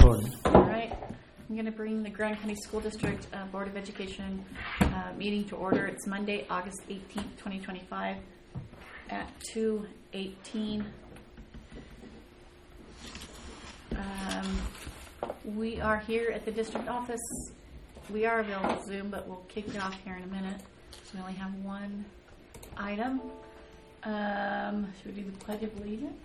morning. All right. I'm going to bring the Grand County School District Board of Education meeting to order. It's Monday, August 18th, 2025 at 2:18. We are here at the district office. We are available to Zoom, but we'll kick it off here in a minute. We only have one item. Should we do the Pledge of Allegiance?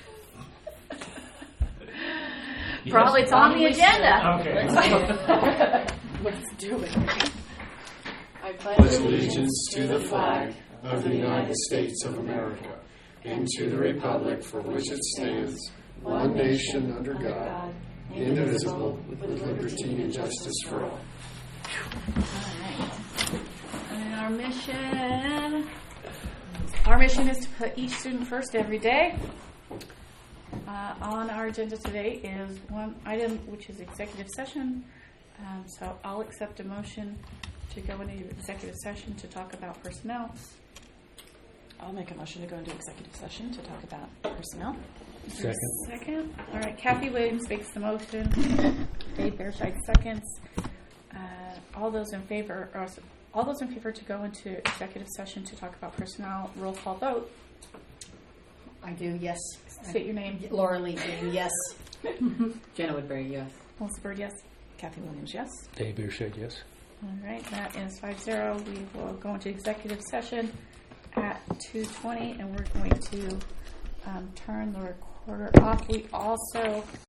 Yes. Probably it's on the agenda. Okay. Let's do it. I pledge allegiance to the flag of the United States of America and to the republic for which it stands, one nation under God, indivisible, with liberty and justice for all. And our mission is to put each student first every day. On our agenda today is one item, which is executive session. So I'll accept a motion to go into executive session to talk about personnel. I'll make a motion to go into executive session to talk about personnel. Second. All right, Kathy Williams makes the motion. Dave Bearscheid seconds. All those in favor to go into executive session to talk about personnel, roll call vote. I do, yes. State your name. Laura Lee, yes. Jenna Woodbury, yes. Melissa Bird, yes. Kathy Williams, yes. Dave Bearscheid, yes. All right, that is 5-0. We will go into executive session at 2:20, and we're going to turn the recorder off. We also